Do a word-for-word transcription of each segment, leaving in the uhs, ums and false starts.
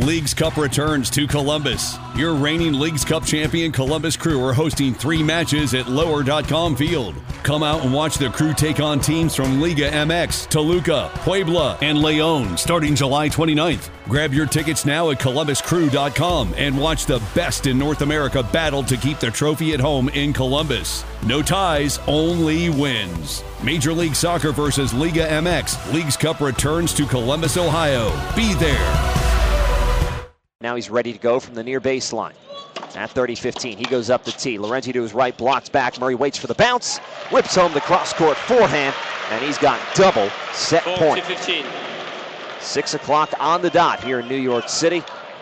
Leagues Cup returns to Columbus. Your reigning Leagues Cup champion Columbus Crew are hosting three matches at lower dot com Field. Come out and watch the Crew take on teams from Liga M X, Toluca, Puebla, and León starting July twenty-ninth. Grab your tickets now at columbus crew dot com and watch the best in North America battle to keep the trophy at home in Columbus. No ties, only wins. Major League Soccer versus Liga M X. Leagues Cup returns to Columbus, Ohio. Be there. Now he's ready to go from the near baseline. At thirty fifteen, he goes up the tee. Lorenzi to his right, blocks back. Murray waits for the bounce, whips home the cross-court forehand, and he's got double set point. Six o'clock on the dot here in New York City.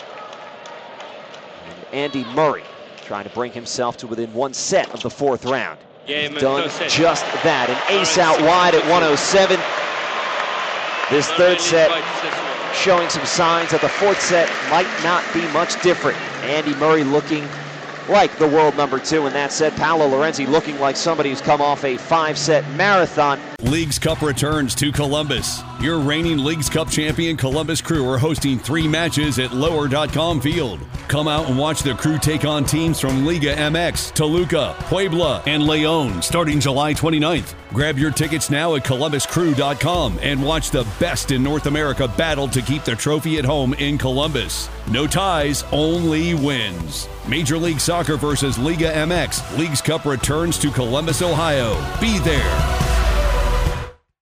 And Andy Murray trying to bring himself to within one set of the fourth round. He's done just that. An ace out wide at one oh seven. This third set showing some signs that the fourth set might not be much different. Andy Murray looking like the world number two in that set. Paolo Lorenzi looking like somebody who's come off a five-set marathon. Leagues Cup returns to Columbus. Your reigning Leagues Cup champion Columbus Crew are hosting three matches at lower dot com Field. Come out and watch the Crew take on teams from Liga M X, Toluca, Puebla, and León starting July twenty-ninth. Grab your tickets now at columbus crew dot com and watch the best in North America battle to keep the trophy at home in Columbus. No ties, only wins. Major League Soccer versus Liga M X. Leagues Cup returns to Columbus, Ohio. Be there.